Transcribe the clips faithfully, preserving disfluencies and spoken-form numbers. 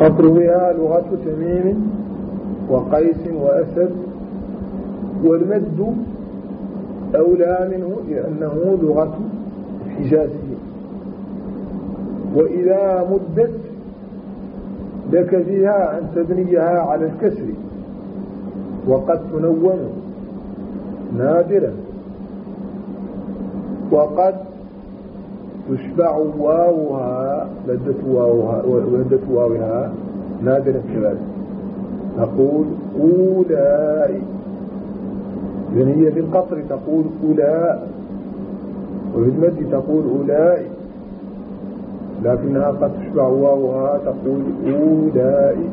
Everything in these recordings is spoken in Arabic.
القطر بها لغة تميم وقيس وأسد، والمد أولى منه لأنه لغة الحجازية. وإذا مدت لك فيها أن تبنيها على الكسر، وقد تنون نادرا، وقد تشبع واوها مدة واوها مدة واوها نادرا كذلك. نقول أولئك، إذن هي في القطر تقول أولاء، وفي المد تقول أولئك، لكنها قد تشبع واوها تقول أولئك.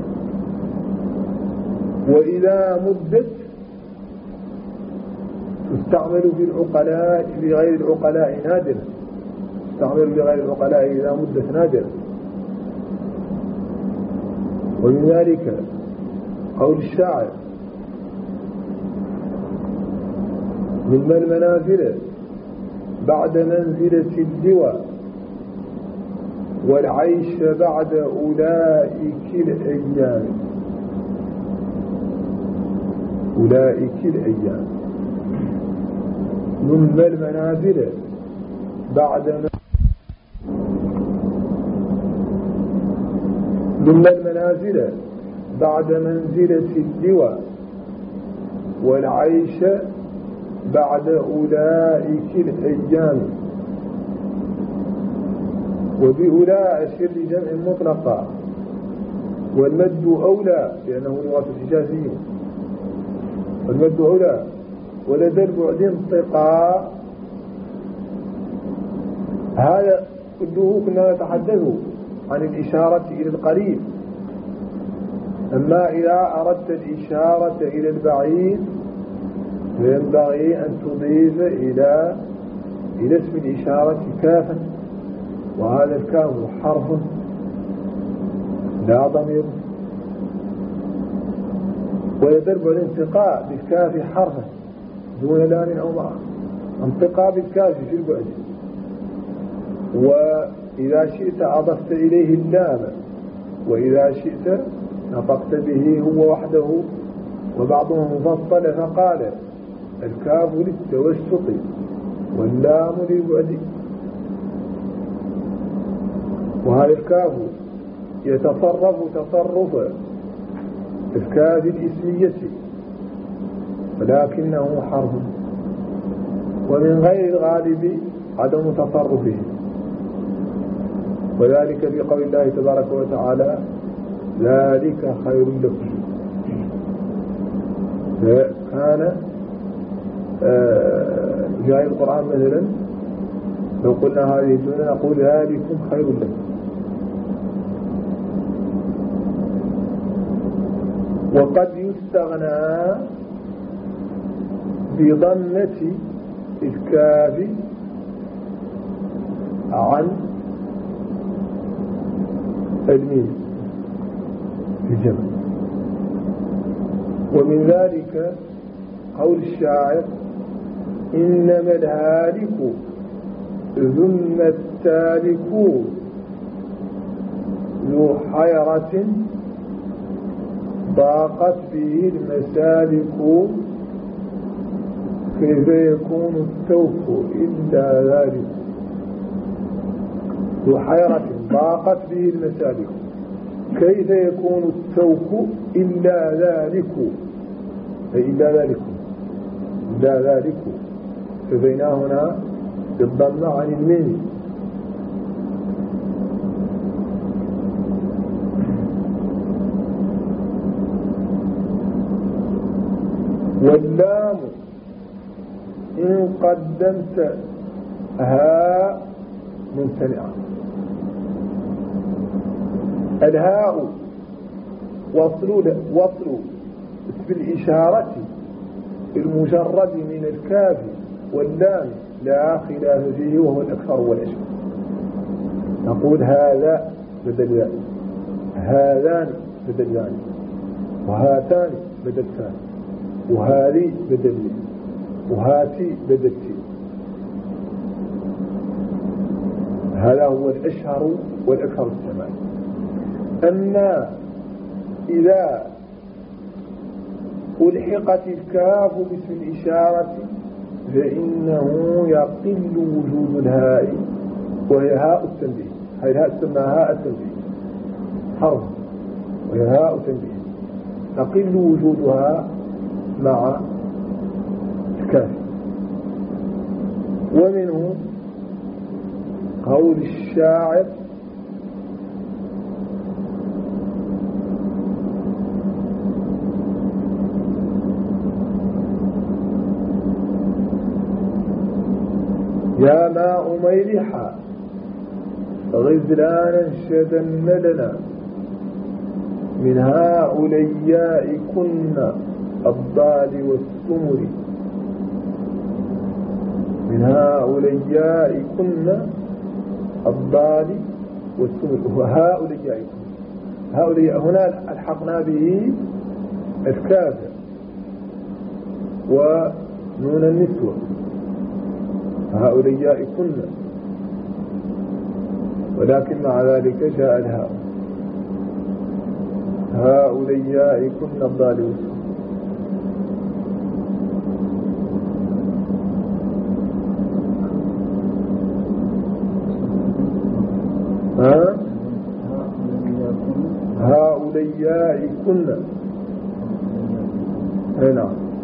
وإذا مدت تستعمل في العقلاء في غير العقلاء نادرا، تستعمل في غير العقلاء إذا مدت نادرا. ومن ذلك قول الشاعر: مما المنازل بعد منزلة اللواء، والعيش بعد أولئك الأيام. أولئك الأيام مما المنازل بعد مما المنازل بعد منزلة اللواء، والعيش بعد أولئك الأيام. وبأولاء أشر جمع مطلقا، والمد أولى لأنه لغة الحجازية، والمد أولى. ولدى البعد انطقاء، هذا كله كنا نتحدث عن الإشارة إلى القريب. أما إذا أردت الإشارة إلى البعيد فينبغي أن تضيف إلى إلى اسم الإشارة كافا، وهذا الكاف حرف لا ضمير. ويدرب الانتقاء بالكاف حرفا دون لام أو ماء، انتقاء بالكاف في البعد. وإذا شئت أضفت إليه اللام، وإذا شئت نطقت به هو وحده. وبعضهم فصل فقال: الكاف للتوسط واللام للبعد. وهذا الكاف يتصرف تصرف الكاف الاسمية، ولكنه حرف، ومن غير الغالب عدم تصرفه. وذلك في قول الله تبارك وتعالى: ذلك خير لكم. كان آه جاء القرآن مثلا لو قلنا هذه الجملة نقول: ذلكم خير لكم. وقد يستغنى بضمة الكاف عن الميم في الجمع. ومن ذلك قول الشاعر: إنما الهالك ثم التالك ذو حيرة ضاقت به المسالك، كيف يكون التوف إلا ذلك. ذو حيرة ضاقت به المسالك، كيف يكون التوف إلا ذلك، أي إلا ذلك إلا ذلك. فبينا هنا بالضم عن الميم. واللام إن قدمت ها ممتنعة. الهاء وصل وصل اسم الإشارة المجرد من الكاف واللام لا خلاف فيه، وهو الأكثر والأشهر. نقول هذا بدل ذلك، هذان بدل ذلك، وهاتان بدل ثاني، وهذه بدل ذي، وهاتي بدل تي. هذا هو الأشهر والأكثر السماع. أما إذا ألحقت الكاف باسم الإشارة فإنه يقل وجود الهاء، وهي هاء التنبيه. هاي الهاء تسمى هاء التنبيه حرف، وهي هاء التنبيه يقل وجودها مع الكاف. ومنه قول الشاعر: يا ماء ميلحا غزلانا شدن لنا من هؤلاء كن الضال والسمر، من هؤلاء كن الضال والسمر. وهؤلاء هؤلاء هنا الحقنا به الكاف ونون النسوة، هؤلاء كن، ولكن مع ذلك جاء الهاء، هؤلاء كن الضال والسمر. ها؟ هؤلاء كن، هنا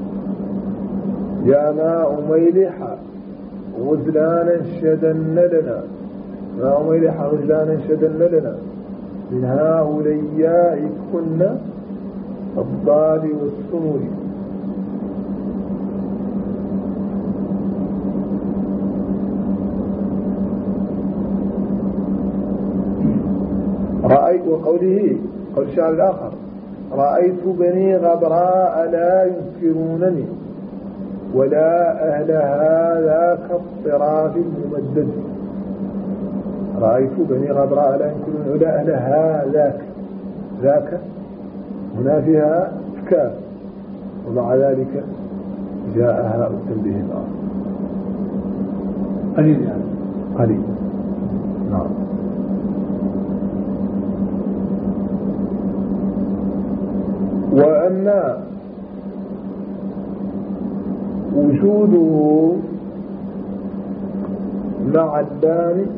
يا ماء ميلحا غزلانا شدن لنا، ماء ميلحا غزلانا شدن لنا من هؤلاء كن الضال والسمر. رأيت، وقوله قول الشاعر الآخر: رأيت بني غبراء لا ينكرونني ولا أهل هذا كالطراف الممدد. رأيت بني غبراء لا ينكرونني ولا أهل هذاك، ذاك هنا فيها كاف، ومع ذلك جاء هاء التنبيه الآخر قليل، يعني قليل. نعم. وأما وجوده مع اللام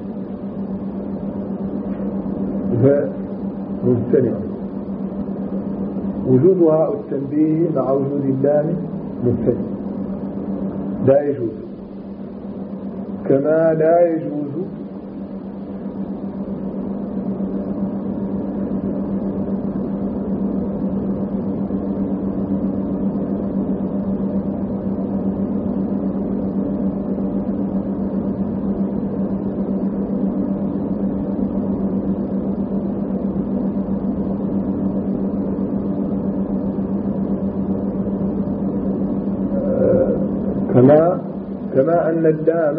فممتنع، وجود هاء التنبيه مع وجود اللام ممتنع، لا يجوز، كما لا يجوز كما كما أن اللام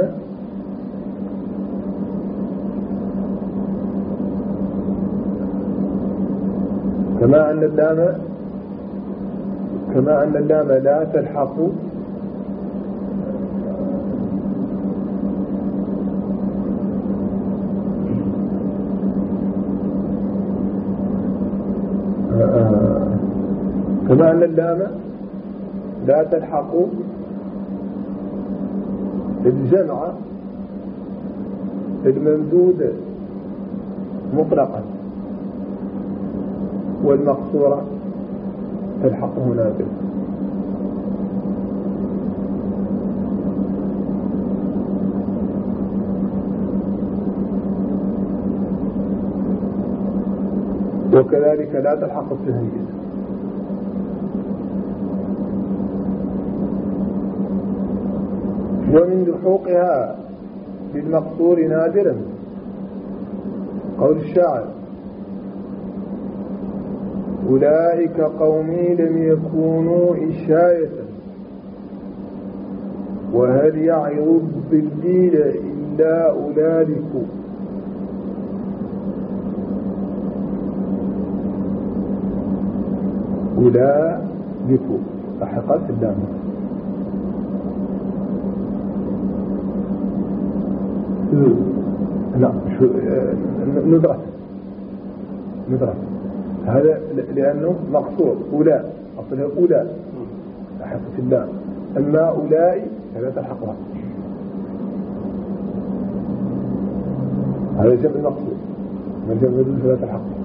كما أن اللام كما أن اللام لا تلحق كما أن اللام لا تلحق الجمع الممدود مطلقا، والمقصورة تلحقه نادرا. وكذلك لا تلحق التهنئة. ومن لحوقها بالمقصور نادرا قول الشاعر: أولئك قومي لم يكونوا إشاية وهل يعظ بالليل إلا أولئك. أولئك لحقت اللام. لا شو ندرس ندرس هذا لأنه مقصور أولى أصلها أولى حقة الله. أما أولئك فلا تلحقها، هذا جمع المقصود، ما جمع المدود فلا تلحقها.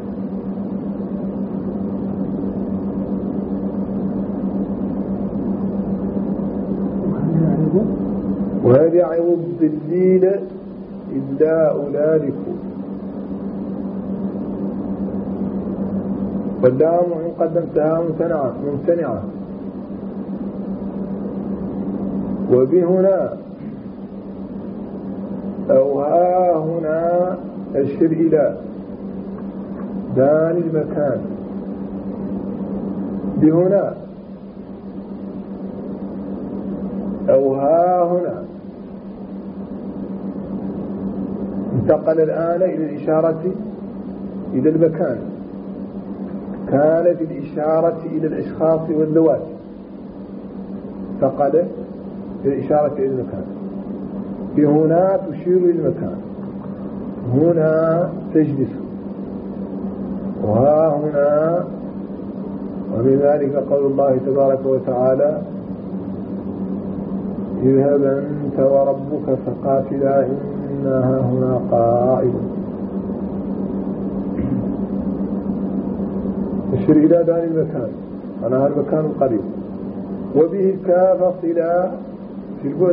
وهل يعظ الضليل إلا أولئك. واللام إن قدمتها ممتنعة ممتنعة. وبهنا أو ها هنا أشر إلى دان المكان. بهنا أو ها هنا انتقل الآن إلى الإشارة إلى المكان. كانت الإشارة إلى الأشخاص والذوات، انتقل إلى الإشارة إلى المكان. بهنا تشير إلى المكان، هنا تجلس، وها هنا. ومن ذلك قول الله تبارك وتعالى اذهب أنت وربك فقاتلا إنها هنا قائد. تشير إلى دار المكان، أنا المكان القريب. وبه الكاف صلة في البعد.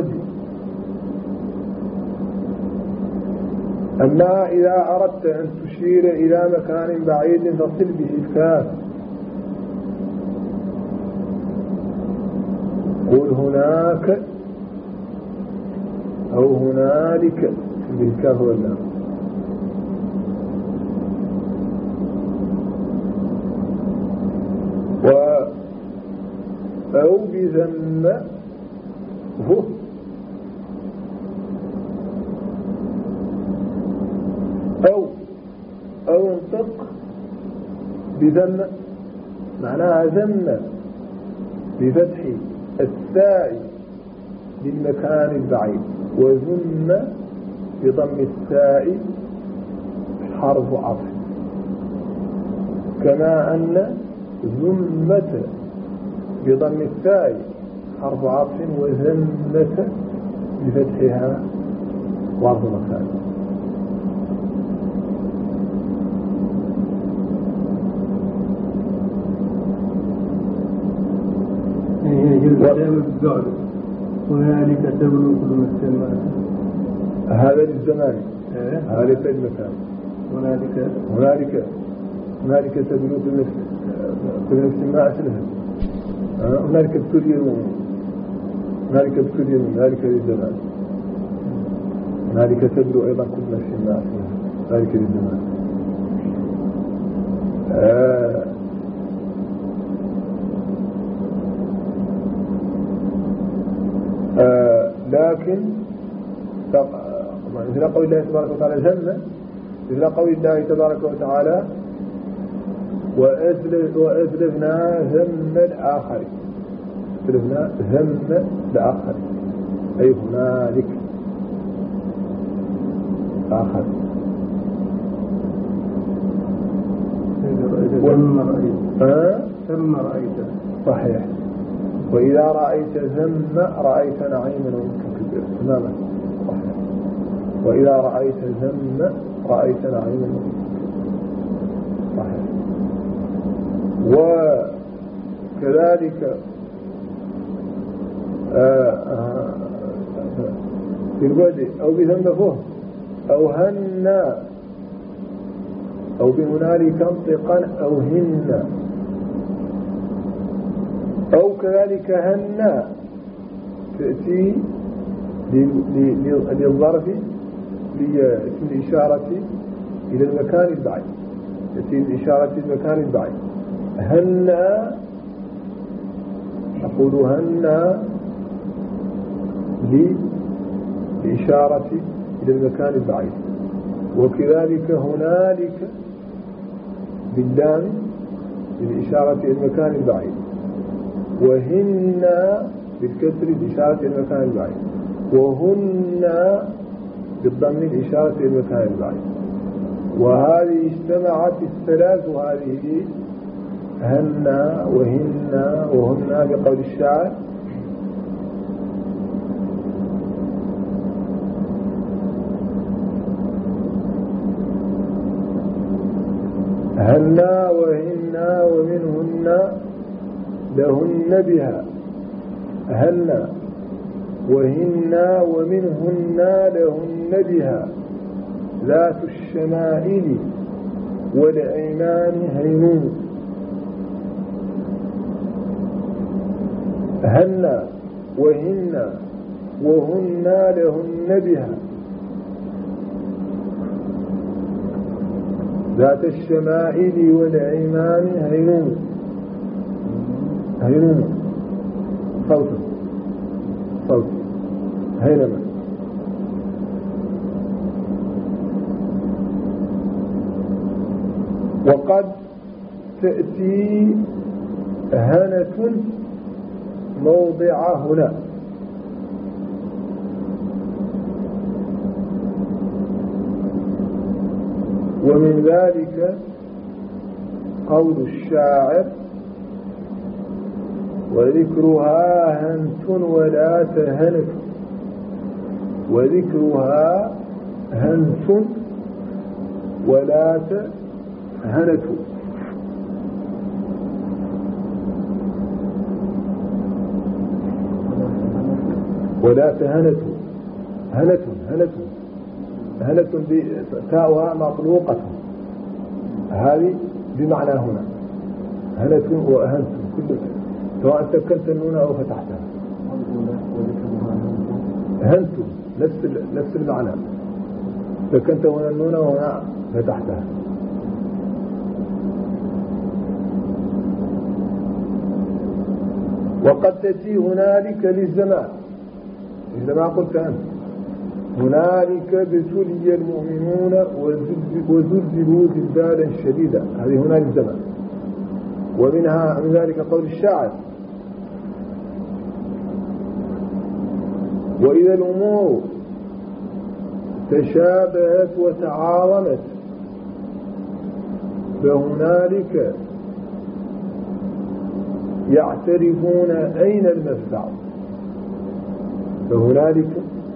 أما إذا أردت أن تشير إلى مكان بعيد فصل به الكاف. قل هناك أو هنالك به الكاف واللام. و أو بذم هو أو أو انطق بذم، معناها ذم بفتح الثاء للمكان البعيد، وذم بضم الثاء حرف عطف. كما أن ذمة بضم الثاء حرف عطف، وذمة بفتحها ظرف مكان. هنالك تبلغ كل السماء. هذا للزمان، هذا للمكان. هنالك هنالك هنالك تبلغ كل السماء أسلها. هنالك ابتلي هنالك ابتلي هنالك للزمان. هنالك تبلغ أيضا كل السماء أسلها، هنالك للزمان. آه آه لكن مثل قول الله تبارك وتعالى ذم، مثل قول الله تبارك وتعالى وأزلفنا ذم الآخر. أزلفنا ذم الآخر أي هنالك آخر. ثم رأيت ثم رأيت صحيح. وإذا رأيت ذم رأيت نعيما وملكا كبيرا تماما صحيح. وإذا رأيت ذم رأيت نعيما وملكا صحيح. وكذلك في البعد أو بذم فهم أو هن أو بهنالك انطقا أو هن، أو كذلك هن تأتي للظرف لاسم الإشارة إلى المكان البعيد، تأتي الإشارة إلى المكان البعيد. هن أقول هن للإشارة إلى المكان البعيد. وكذلك هنالك باللام للإشارة إلى المكان البعيد. وهن بالكسر الإشارة إلى المكان البعيد. وهن بالضم الإشارة إلى المكان البعيد. وهذه اجتمعت الثلاث هذه هن وهن وهن بقول الشاعر هن وهن ومنهن لهن بها هن وهن ومنهن لهن بها ذات الشمائل والأيمان هينون هن وهن وهن لهن بها ذات الشمائل والأيمان هينون هينون صوت صوت هينما وقد تأتي هنة موضع هنا ومن ذلك قول الشاعر وذكرها هنت ولا تهنت وذكرها هنت ولا تهنت ولا تهنت هنت هنت هنت تاؤها مطلوقة هذه بمعنى هنا هنت وأهنت كل سواء سكنت النون أو فتحتها هنت نفس نفس المعنى سكنت هنا النون وهنا فتحتها وقد تأتي هنالك للزمان إذا ما قلت أنت هنالك ابتلي المؤمنون وزلزلوا زلزالا شديدا هذه هنالك الزمان ومنها من ذلك قول الشاعر وإذا الأمور تشابهت وتعاظمت فهنالك يعترفون أين المفزع فهنالك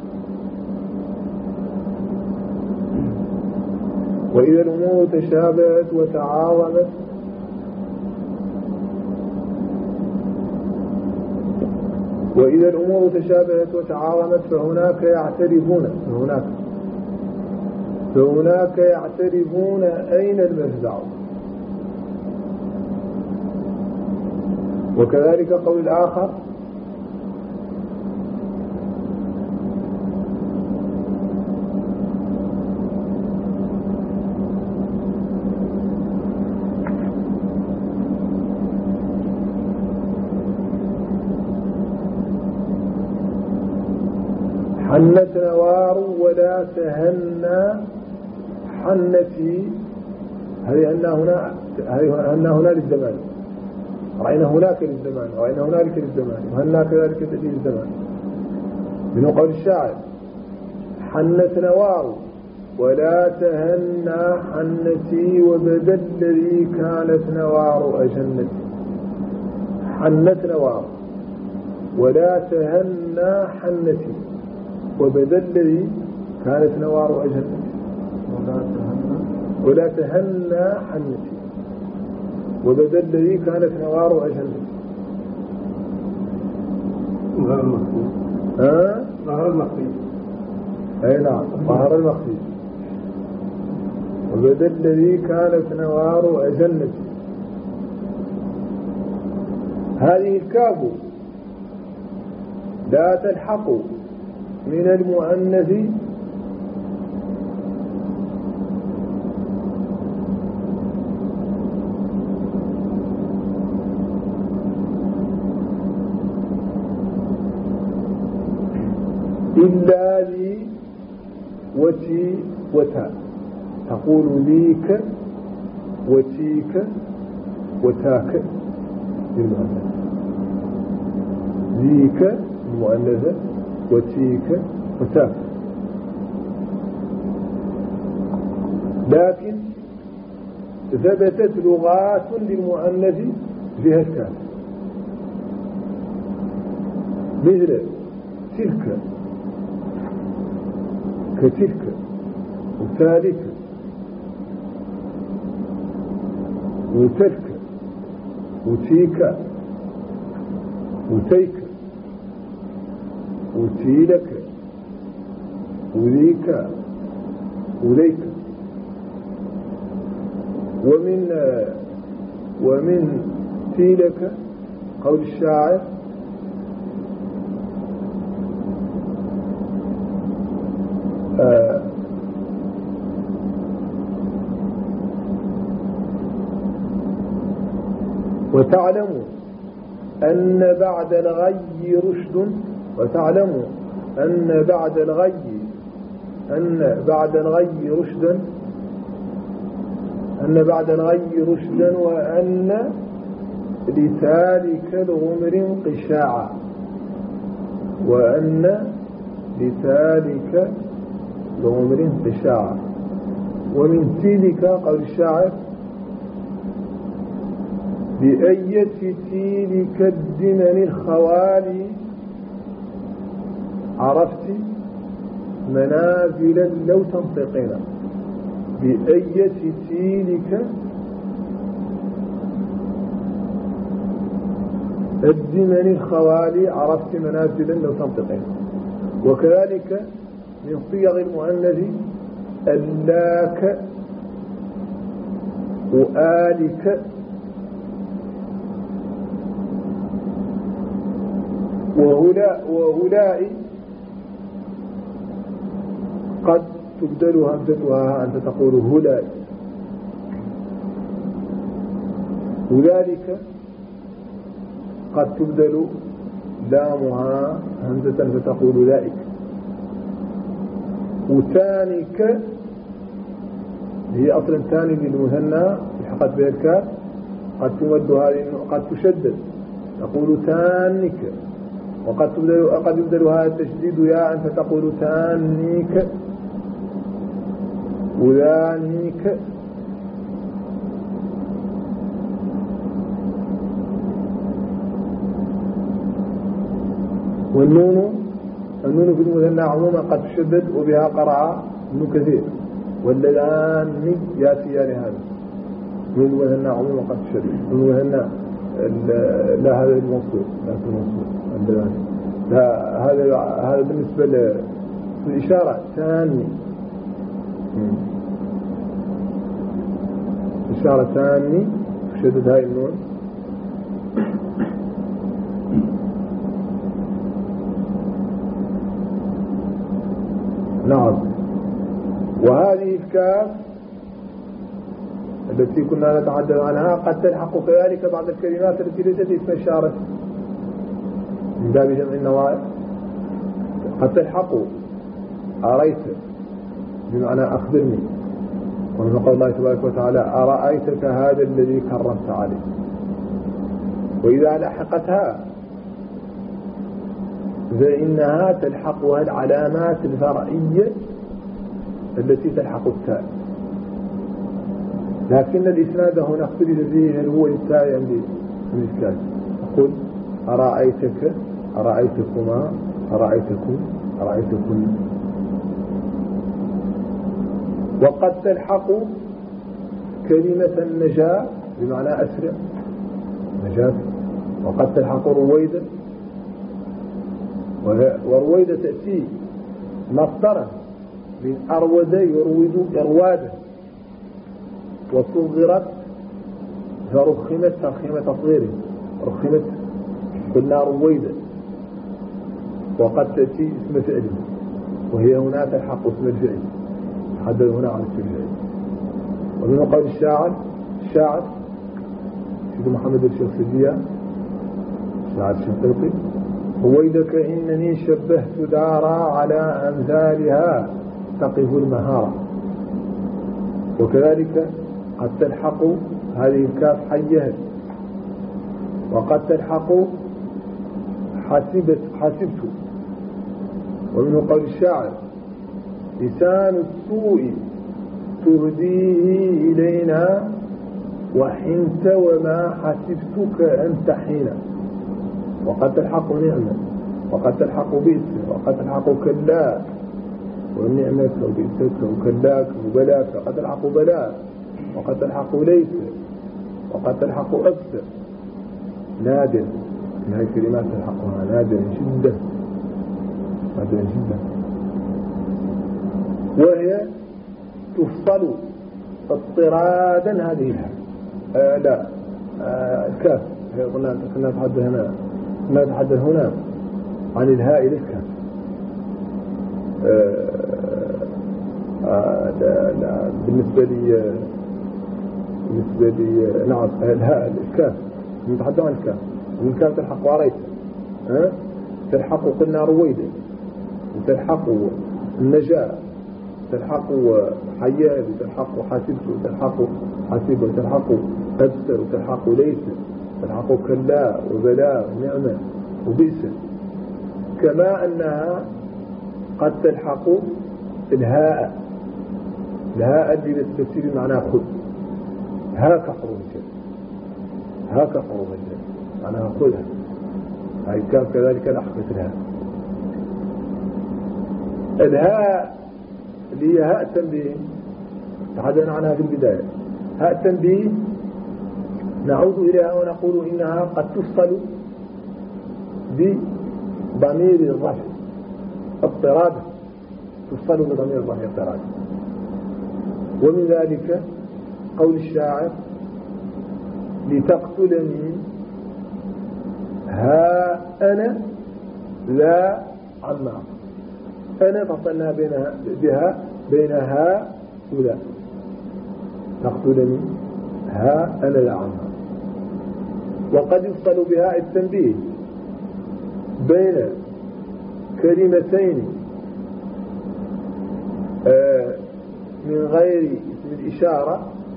وإذا الأمور تشابهت وتعاظمت وإذا الأمور تشابهت وتعاظمت فهناك يعترفون فهناك فهناك يعترفون أين المفزع وكذلك قول الآخر حنت نوار ولا تهنى حنتي هذه أن هنا هذه أن هنا للزمان رأينا هناك للزمان رأينا هنالك للزمان وهنا كذلك تأتي للزمان من قول الشاعر حنت نوار ولا تهنى حنتي وبدا الذي كانت نوار أجنتي حنت نوار ولا تهنى حنتي وبدا الذي كانت نوار أجنتي ولا تهنى حنتي وبدا الذي كانت نوار أجنتي ظهر المخفي ها ظهر المخفي أي نعم ظهر المخفي وبدا الذي كانت نوار أجنتي هذه الكاف لا تلحق من المؤنث إلا لي وتي وتا تقول ليك وتيك وتاك للمؤنث ليك المؤنثة وتيك وتاك لكن ثبتت لغات للمؤنث جهة الكاف مثل تلك كتلك وتالك وتلك وتيك وتيك وتيلك وذيك وذيك. ومن ومن تيلك قول الشاعر آه وتعلموا أن بعد الغي رشد وتعلموا أن بعد الغي أن بعد الغي رشدا أن بعد الغي رشدا وأن لتالك الغمر انقشاعا وأن لتالك الغمر انقشاعا. ومن تلك قول الشاعر بأية تلك الدمن الخوالي عرفت منازلا لو تنطقنا. بأية تلك الدمن الخوالي عرفت منازلا لو تنطقنا. وكذلك من صيغ المؤنث ألاك وآلك وهؤلاء وهؤلاء قد تبدل همزتها أنت تقول هؤلاء. وذلك قد تبدل لامها همزة فتقول ذلك. وتانك هي أصلا ثاني للمثنى الحقت بها الكاف قد تمد هذه قد تشدد تقول تانك. وقد تبدل قد يبدل هذا التشديد يا أنت تقول تانيك وذانيك. والنون النون في المثنى عموما قد تشدد وبها قرأ ابن كثير واللذان ياتيان هذا من المثنى عموما قد تشدد. المثنى لا هذا المنصوب لا في المنصوب اللذان لا هذا هذا بالنسبة للإشارة ثاني إشارة ثاني تشدد هاي النون. نعم. وهذه الكاف التي كنا نتحدث عنها قد تلحق كذلك بعض الكلمات التي ليست اسم إشارة من باب جمع النوائب. قد تلحق أريت بمعنى أخبرني ومن قول الله تبارك وتعالى أرأيتك هذا الذي كرمت عليه. وإذا لحقتها فإنها تلحقها العلامات الفرعية التي تلحق التاء. لكن الإسناد هنا اختلف فيه هل هو للتاء أم للإسكان. أقول أرأيتك أرأيتكما أرأيتكم أرأيتكم. وقد تلحق كلمة النجاة بمعنى أسرع نجاة. وقد تلحق رويدة ورويدة تأتي مصدرا من أرود يرويد إروادا وصغرت فرخمت ترخيمة تصغير رخمت قلنا رويدة. وقد تأتي اسم فعل وهي هنا تلحق اسم الفعل حدد هنا عن اسم الفعل. ومن قول الشاعر الشاعر سيد محمد الشيخ شاعر الشنقيطي رويدك إنني شبهت دارا على أمثالها تقف المهارة. وكذلك قد تلحق هذه الكاف حيها. وقد تلحق حسبت حسبت. ومنه قول الشاعر لسان السوء تهديه إلينا وحنت وما حسبتك أنت حين وقد تلحق نعمة وقد تلحق بئس وقد تلحق كلاك والنعمة وبئسك وكلاك وبلاك وقد تلحق بلاك وقد تلحق ليس وقد تلحق أكثر نادر من هذه الكلمات تلحقها نادر جدا نادر جدا وهي تفصل اضطرادا هذه الهاء آه لا آه الكاف كنا نتحدث هنا كنا نتحدث هنا عن الهاء للكاف آه آه لا لا بالنسبة لي بالنسبة لي نعم الهاء الكاف نتحدث عن الكاف الكاف تلحق واريت ها أه؟ تلحق قلنا رويدا وتلحق النجاة تلحق حياد وتلحق حاسبت وتلحق حاسب وتلحق قدسر وتلحق ليس تلحق كلا وبلاء ونعمة وبئس كما أنها قد تلحق الهاء الهاء اللي تفسير معناها خذ هاك حروف هاك حروف معناها خذها هاي كان كذلك لحقت الهاء الهاء اللي هي هاء تنبيه تحدثنا عنها في البداية هاء تنبيه نعود إليها ونقول إنها قد تفصل بضمير الرفع اضطراد تفصل بضمير الرفع اضطراد ومن ذلك قول الشاعر لتقتلني ها أنا لا عمار أنا فصلنا بينها بها بينها ولا تقتلني ها أنا لا عمار وقد يفصل بها التنبيه بين كلمتين آه من غير اسم الإشارة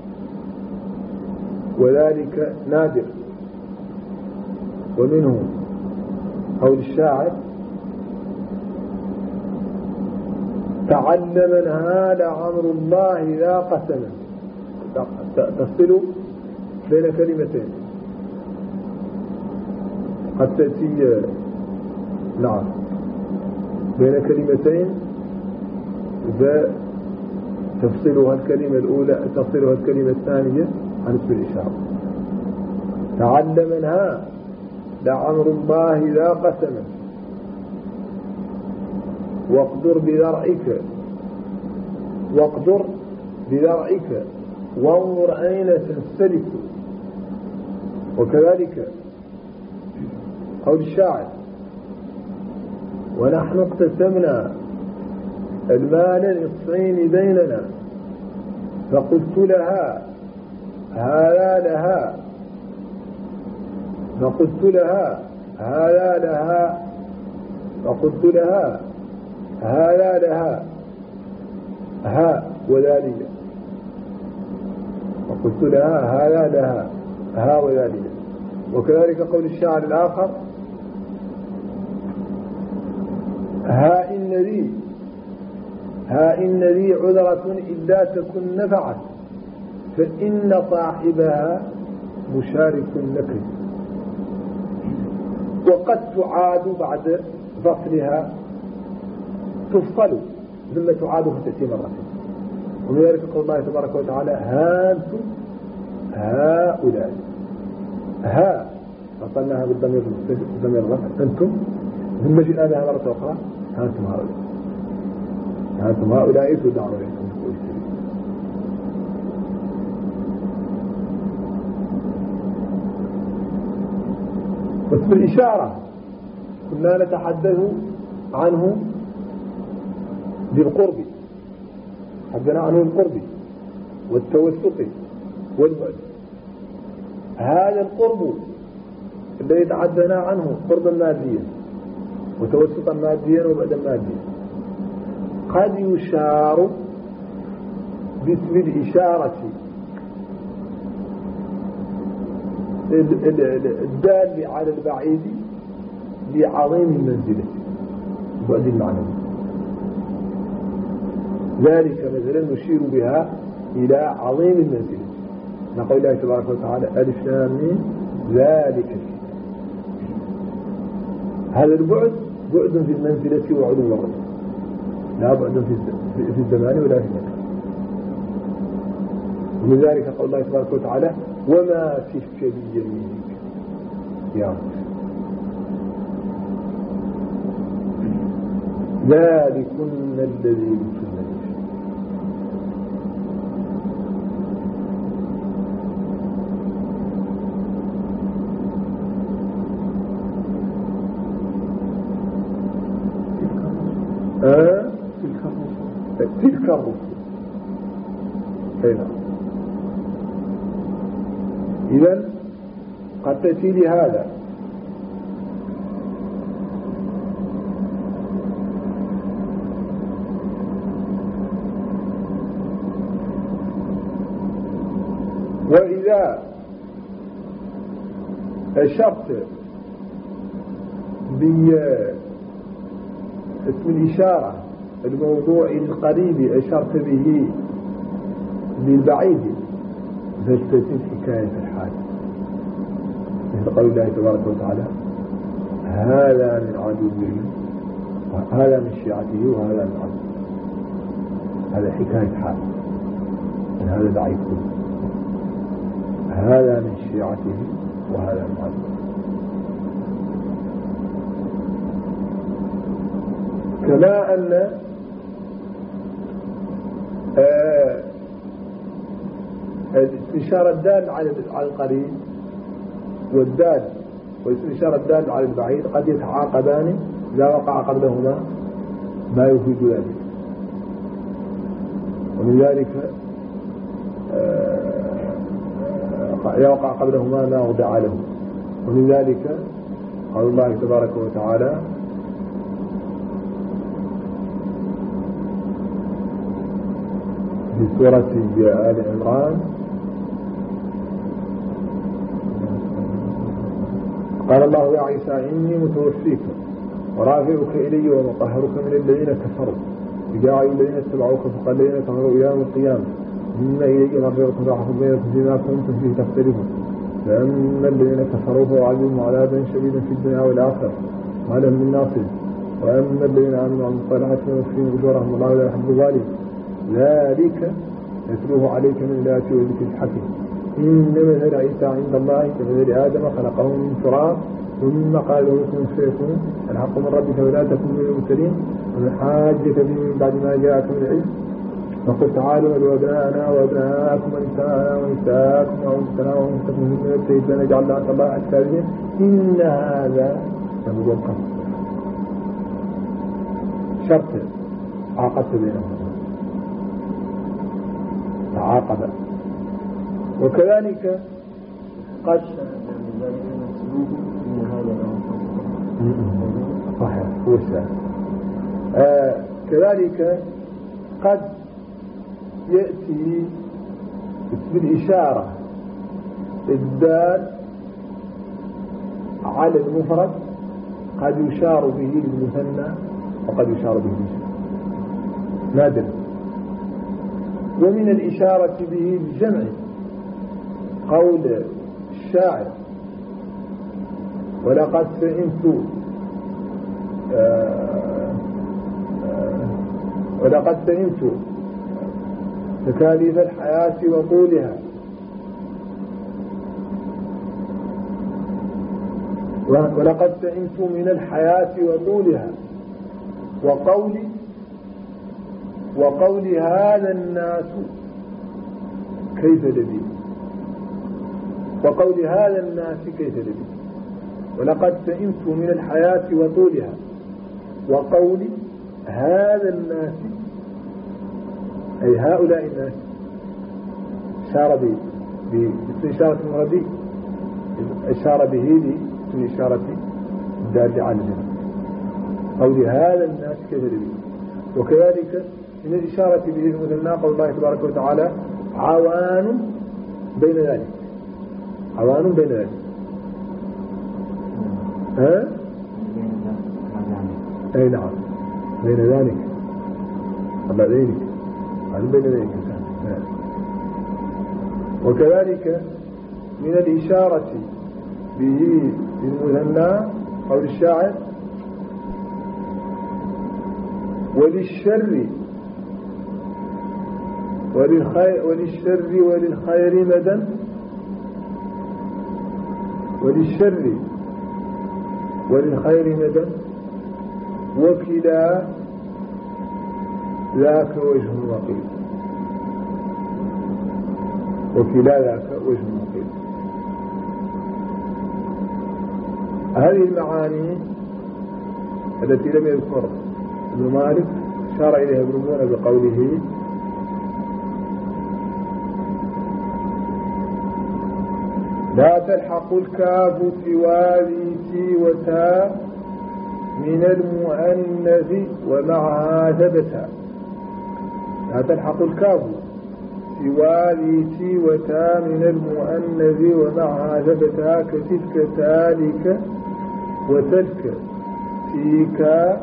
وذلك نادر ومنه قول الشاعر تعلمنها لعمر الله لا قسما تفصل بين كلمتين قد تأتي نعم بين كلمتين إذا تفصلها الكلمة الأولى تفصلها الكلمة الثانية عن اسم الإشارة تعلمنها لعمر الله لا قسما واقدر بذرعك واقدر بذرعك وانظر أين تنسلك وكذلك قول الشاعر ونحن اقتسمنا المال نصفين بيننا فقلت لها هذا لها فقلت لها هذا لها فقلت لها هذا لها ها وذلك فقلت لها هذا لها ها وذلك وكذلك قول الشاعر الآخر ها إن لي ها إن لي عذرة إلا تكن نفعت فإن صاحبها مشارك لك وقد تعاد بعد فصلها تفصل ثم تعاد فتأتي مرة ومن ذلك قول الله تبارك وتعالى هانتم هؤلاء ها فصلناها بالضمير بالضمير الرفع أنتم ثم جئنا بها مرة أخرى هانتم هؤلاء هانتم هؤلاء تدعون إليكم اسم الإشارة كنا نتحدث عنه بالقرب حدثنا عنه القرب والتوسط والبعد هذا القرب الذي تحدثنا عنه قربا ماديا وتوسطا ماديا وبعدا ماديا قد يشار باسم الإشارة الدال على البعيد لعظيم المنزلة بعد المعنوي ذلك مثلا نشير بها إلى عظيم المنزلة. نقول الله تبارك وتعالى ألف لام ميم ذلك الكتاب. هذا البعد بعد في المنزلة وعلو الرتبة، لا بعد في الزمان ولا في المكان. ولذلك قول الله تبارك وتعالى وما تلك بيمينك يا موسى ذلكن الذي يمكنني. آه تلك الرسل. هنا إذن قد تأتي لهذا وإذا أشرت باسم الإشارة الموضوع القريب أشرت به للبعيد فاستتم حكاية الحال، مثل قول الله تبارك وتعالى هذا من عدوه وهذا من شيعته وهذا من عدوه. هذا حكاية حال من هذا بعيد كله، هذا من شيعته وهذا من عدوه. كما أن آه الإشارة الدال على القريب والدال والإشارة الدال على البعيد قد يتعاقبان إذا وقع قبلهما ما يفيد ذلك، ومن ذلك إذا وقع قبلهما ما وضع له. ومن ذلك قال الله تبارك وتعالى في سورة آل عمران قال الله يا عيسى إني متوفيك ورافعك إلي ومطهرك من الذين كفروا إجاعوا الذين اتبعوك فقال الذين كفروا إلى يوم القيامة إن إلي مرجعكم وأحكم بينكم فيما كنتم فيه تختلفون فأما الذين كفروا فأعذبهم عذابا شديدا في الدنيا والآخرة ما لهم من ناصر وأما الذين آمنوا وعملوا الصالحات فيوفيهم أجورهم والله لا يحب الظالمين ذلك يتلوه عليك من الآيات والذكر الحكيم إن مثل عيسى عند الله كمثل آدم خلقه من تراب ثم قال له كن فيكون الحق من ربك ولا تكن من المرسلين ومن حاجك به من بعد ما جاءك من العلم فقل تعالوا ادعوا أبناءنا وأبناءكم ونساءنا ونساءكم وأنفسنا وأنفسكم من السيد فنجعل لعنة الله على الكاذبين إن هذا لهو القصد. شرط عاقدت بينهم تعاقب. وكذلك قد صحيح هو الشاهد. آه كذلك قد يأتي اسم الإشارة الدال على المفرد قد يشار به للمثنى وقد يشار به للجمع نادر. ومن الإشارة به للجمع قول الشاعر ولقد سئمت آه آه ولقد سئمت تكاليف الحياة وطولها ولقد سئمت من الحياة وطولها وقولي وقول هذا الناس كيف لبي وقول هذا الناس كيف لبي ولقد سئمت من الحياة وطولها وقول هذا الناس أي هؤلاء الناس أشار به باسم إشارة المرضي أشار به باسم إشارة الدال على الجنة قول هذا الناس كيف لبي. وكذلك من الإشارة به المثنى قول الله تبارك وتعالى عوان بين ذلك عوان بين ذلك ها أي نعم بين ذلك الله ذلك عن بين ذلك وكذلك من الإشارة به للمثنى أو للشاعر وللشر وللخير وللشر وللخير مدى وللشر وللخير مدى وكلا ذاك وجه نقيض وكلا ذاك وجه نقيض. هذه المعاني التي لم يذكر ابن مالك شار إليها ابن مونة بقوله لا تلحق الكاف سوى ذي تي وتاء من المؤنث ومعها ثبتا. لا تلحق الكاف سوى ذي تي وتاء من المؤنث ومعها ثبتا كتلك تالك وتلك تيكا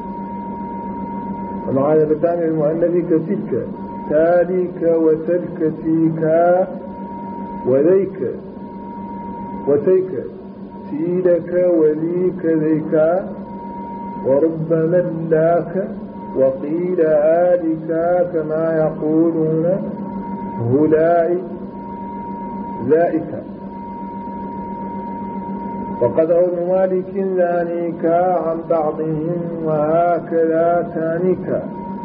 ومعها ثبتا من المؤنث كتلك تالك وتلك تيكا وذيك وتيك تيلك وليك ذيك وربما اللاك وقيل آلك كما يقولون هلاء ذائك. وقد ابن مالك ذانيك عن بعضهم وهكذا تانيك.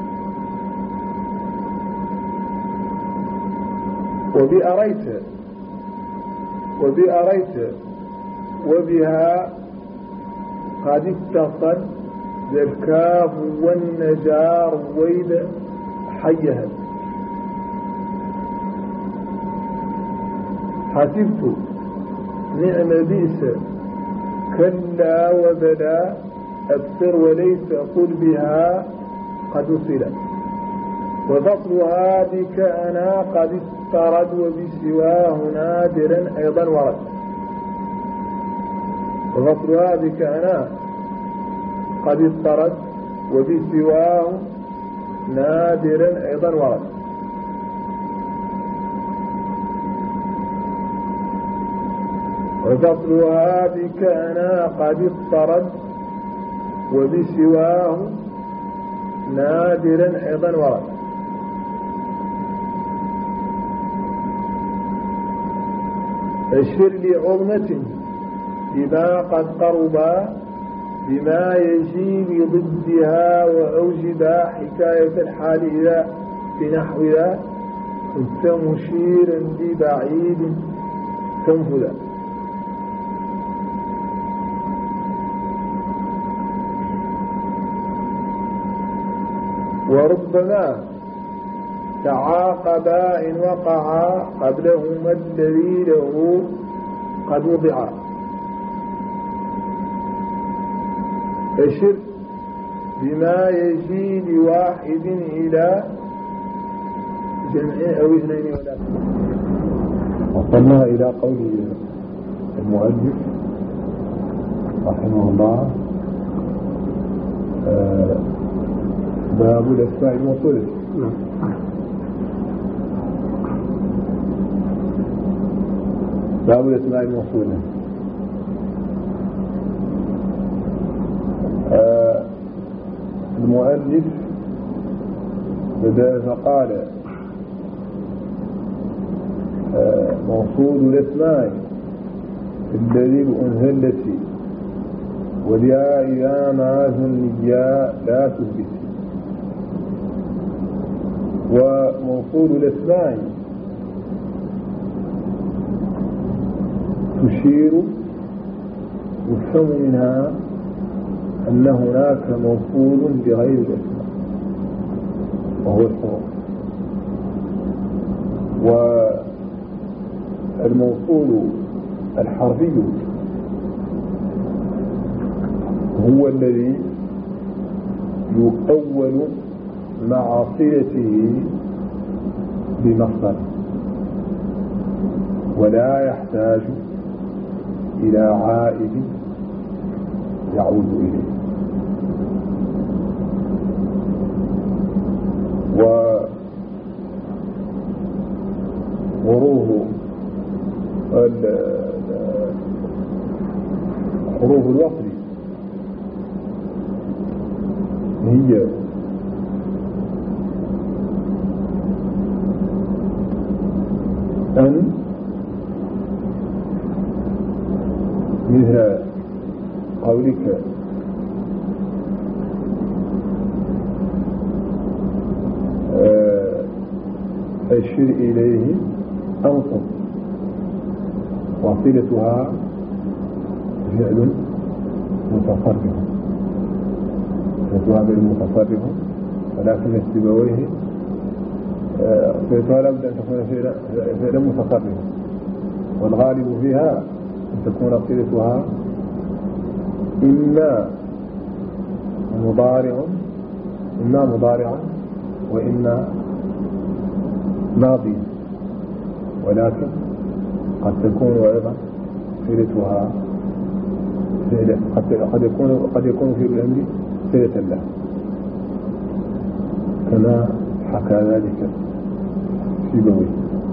وبأريت وبأريت وبها قد اتصل الكاف والنجار ويد حيها. حسبت نعم بئس كلا وبلا أبصر وليس قل بها قد وصل. وفصلها بك أنا قد استرد وبسواه نادرا أيضا ورد. وفصلها بك أنا قد استرد وبسواه نادرا أيضا ورد. وفصلها بك أنا قد استرد وبسواه نادرا أيضا ورد. أشر لعظمة بما قد قربا بما يجي بضدها وأوجبا حكاية الحال إذا في نحو ذا كنت مشيرا ببعيد تنفذا. وربما تعاقبا إن وقعا قبلهما الذي له قد وضعا. أشر بما يجي لواحد إلى جمع أو اثنين ولا. وصلنا إلى قول المؤلف رحمه الله آه باب الأسماء الموصولة. باب الأسماء الموصولة. آه المؤلف بدأ فقال آه موصول الأسماء الذي الأنثى والياء إذا ما ثنيا لا تثبت. وموصول الأسماء تشير يفهم منها أن هناك موصول بغير الأسماء وهو الحروف. والموصول الحرفي هو الذي يؤول مع صلته بمصدر ولا يحتاج إلى عائد يعود إليه. حروف حروف الوصل هي أن مثل قولك أشر إليه أنصب وصلتها فعل متصرف صلتها فعل متصرف ولكن السيبويه صلتها لابد أن تكون فعلا متصرفا والغالب فيها أن تكون صلتها إما مضارع إما مضارعا وإما ماضي ولكن قد تكون أيضا صلتها فعلا قد يكون قد يكون في الأمر صلة له كما حكى ذلك سيبويه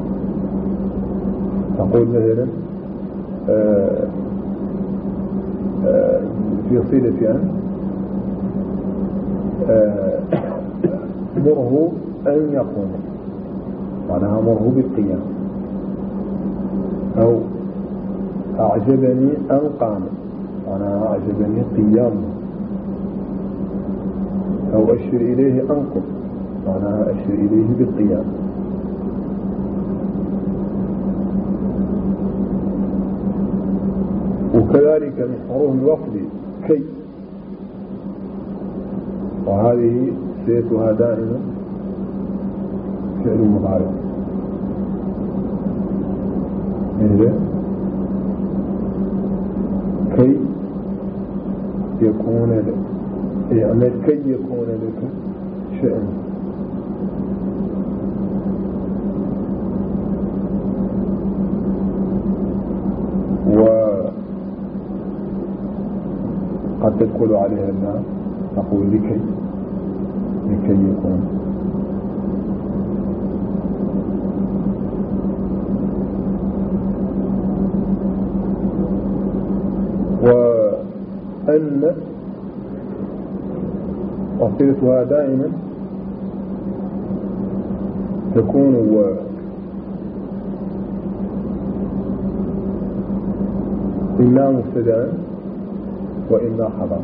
تقول مثلا آآ آآ في صلة أن مره أن يقوم معناها مره بالقيام أو أعجبني أن قام معناها أعجبني قيامه أو أشر إليه أنقض معناها أشر إليه بالقيام وكذلك من حروف الوصل كي وهذه صلتها دائما فعل مضارع مثل كي يكون لك يعني كي يكون لك شأن وقد تدخل عليها الناس تقول لكي لكي يكون وأن وصلتها دائما تكون إما مبتدأ وإما خبر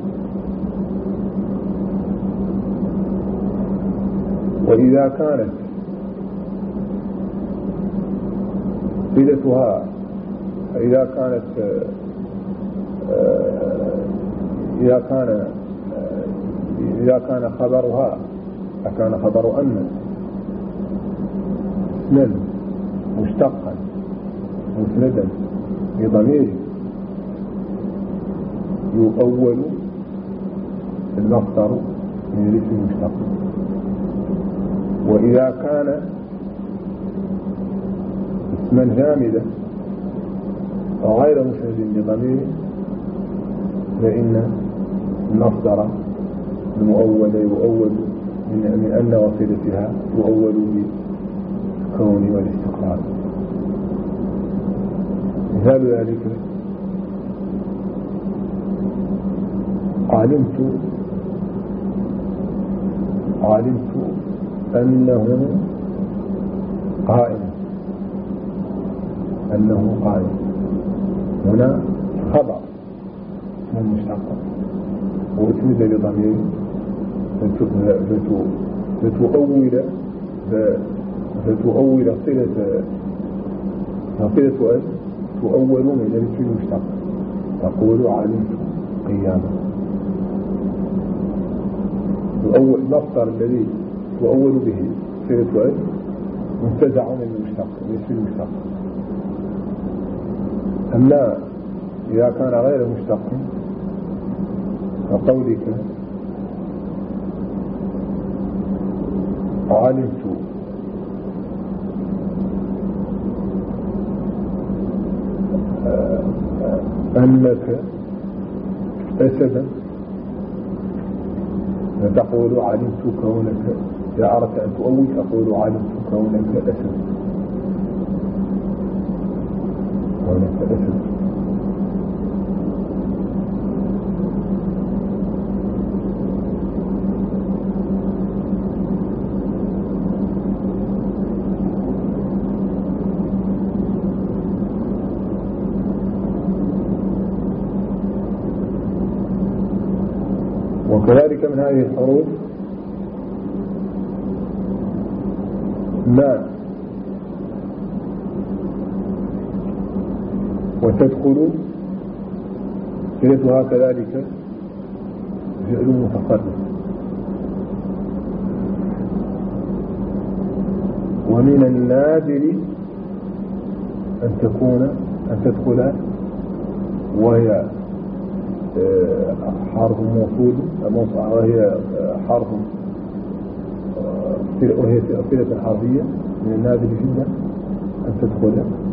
وإذا كانت صلتها إذا كانت إذا كان إذا كان خبرها فكان خبر أن اسما مشتقا مسندا بضمير يؤول المصدر من الاسم المشتق وإذا كان اسما جامدا غير مسند بضمير فإن المصدر المؤول يؤول من أن وصلتها يؤول بالكون والاستقرار مثال ذلك علمت علمت أنه قائم أنه قائم هنا خبر من مشتق واسند لضمير فتؤول فتؤول صلة صلة أن تؤول من الاسم المشتق تقول علمت قياما تؤول المصدر الذي تؤول به صلة أن منتزع من المشتق من الاسم المشتق أما إذا كان غير مشتق فقولك علمت أنك أسدا فتقول علمت كونك إذا أردت أن تؤول تقول علمت كونك أسدا الاسم. وكذلك من هذه الحروف ما وتدخل صلتها كذلك فعل متقرر، ومن النادر أن تكون أن تدخل وهي حرف موصول وهي حرف وهي صلة حرفية. من النادر جدا أن تدخل